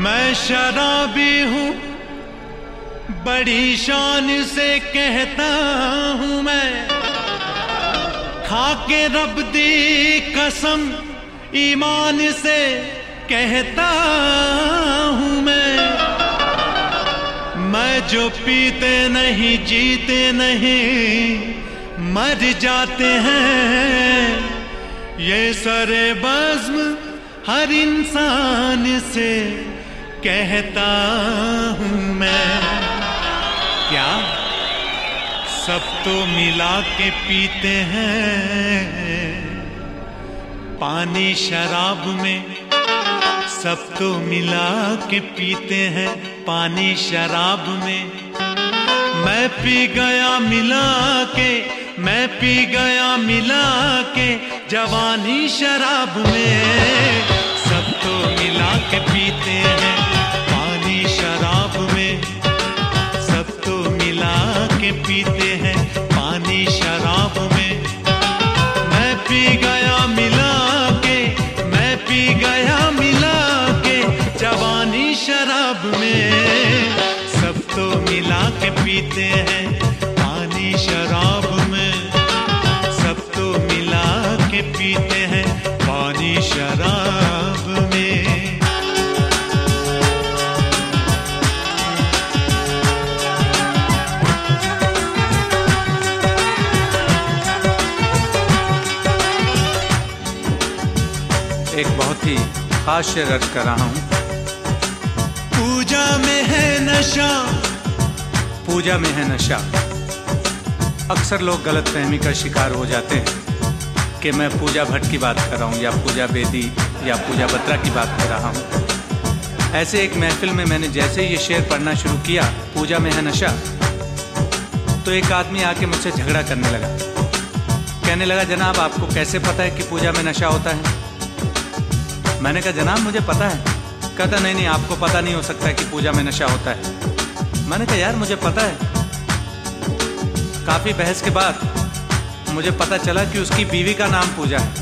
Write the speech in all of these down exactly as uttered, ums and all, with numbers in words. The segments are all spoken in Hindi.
मैं शराबी हूँ, बड़ी शान से कहता हूँ मैं, खाके रब दी कसम ईमान से कहता हूँ मैं। मैं जो पीते नहीं जीते नहीं मर जाते हैं, ये सरे बज़्म हर इंसान से कहता हूँ मैं। क्या सब तो मिला के पीते हैं पानी शराब में, सब तो मिला के पीते हैं पानी शराब में। मैं पी गया मिला के, मैं पी गया मिला के जवानी शराब में, सब तो मिला के पीते हैं पानी शराब में, सब तो मिला के पीते हैं पानी शराब में। मैं पी गया मिला के, मैं पी गया मिला के जवानी शराब में, सब तो मिला के पीते हैं पानी शराब में, सब तो मिला के पीते हैं पानी शराब में। एक बहुत ही खास शेर अर्ज कर रहा हूँ। पूजा में है नशा, पूजा में है नशा। अक्सर लोग गलतफहमी का शिकार हो जाते हैं कि मैं पूजा भट्ट की बात कर रहा हूँ या पूजा बेदी या पूजा बत्रा की बात कर रहा हूँ। ऐसे एक महफिल में मैंने जैसे ही ये शेर पढ़ना शुरू किया, पूजा में है नशा, तो एक आदमी आके मुझसे झगड़ा करने लगा। कहने लगा, जनाब आपको कैसे पता है कि पूजा में नशा होता है? मैंने कहा, जनाब मुझे पता है। कहता, नहीं नहीं आपको पता नहीं हो सकता है कि पूजा में नशा होता है। मैंने कहा, यार मुझे पता है। काफी बहस के बाद मुझे पता चला कि उसकी बीवी का नाम पूजा है।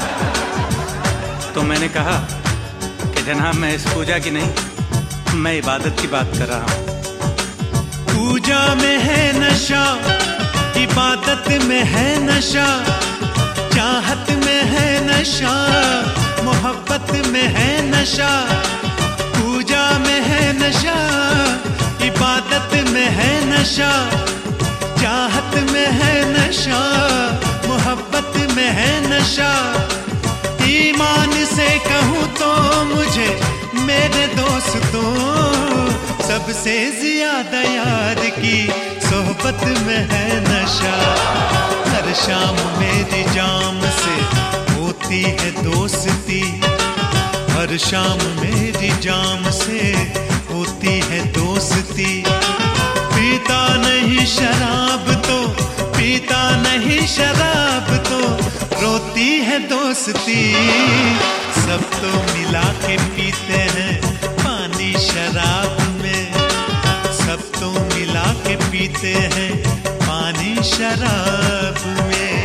तो मैंने कहा कि जनाब मैं इस पूजा की नहीं, मैं इबादत की बात कर रहा हूँ। पूजा में है नशा, इबादत में है नशा, चाहत में है नशा, मोहब्बत में है नशा। पूजा में है नशा, इबादत में है नशा, चाहत में है नशा, मोहब्बत में है नशा। ईमान से कहूँ तो मुझे मेरे दोस्तों, सबसे ज्यादा यार की सोहबत में है नशा। हर शाम मेरी जाम से होती है दोस्ती, हर शाम मेरी जाम से होती है दोस्ती। पीता नहीं शराब तो, पीता नहीं शराब तो रोती है दोस्ती। सब तो मिला के पीते हैं पानी शराब में, सब तो मिला के पीते हैं पानी शराब में।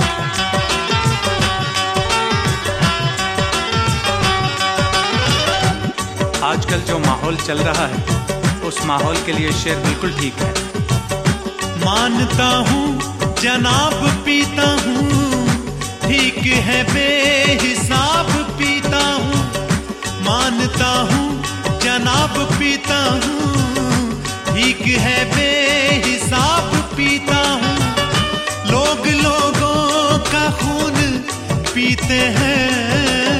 आजकल जो माहौल चल रहा है, उस माहौल के लिए शेर बिल्कुल ठीक है। मानता हूँ जनाब पीता हूँ, ठीक है बेहिसाब पीता हूँ। मानता हूँ जनाब पीता हूँ, ठीक है बेहिसाब पीता हूँ। लोग लोगों का खून पीते हैं,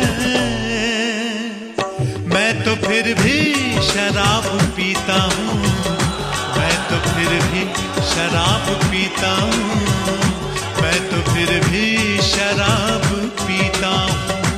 मैं तो फिर भी शराब पीता हूँ, मैं तो फिर भी शराब पीता हूँ, मैं तो फिर भी शराब पीता हूँ।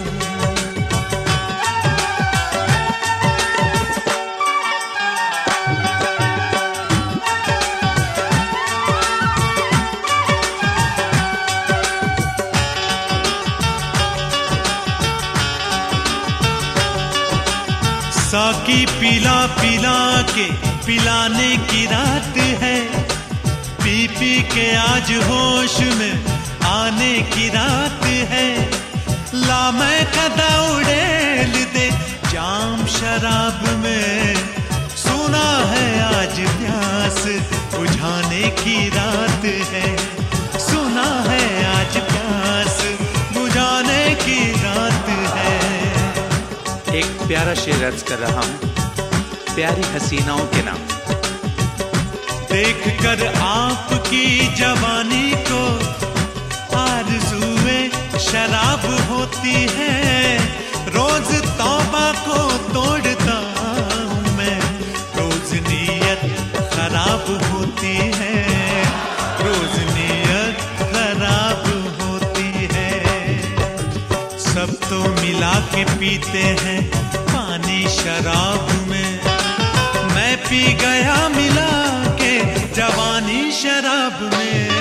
साकी पिला पिला के पिलाने की रात है, पी पी के आज होश में आने की रात है। ला मैं कदा उड़ेल दे जाम शराब में सुना है आज प्यास बुझाने की रात है, सुना है आज प्यास बुझाने की रात है। एक प्यारा शेर अर्ज कर रहा हूँ प्यारी हसीनाओं के नाम। देख कर आपकी जवानी को आरज़ुए शराब होती है, रोज तौबा को तोड़ता हूँ मैं, रोज नीयत खराब होती है, रोज नीयत खराब होती है। सब तो मिला के पीते हैं पानी शराब में, मैं पी गया मिला के जवानी शराब में।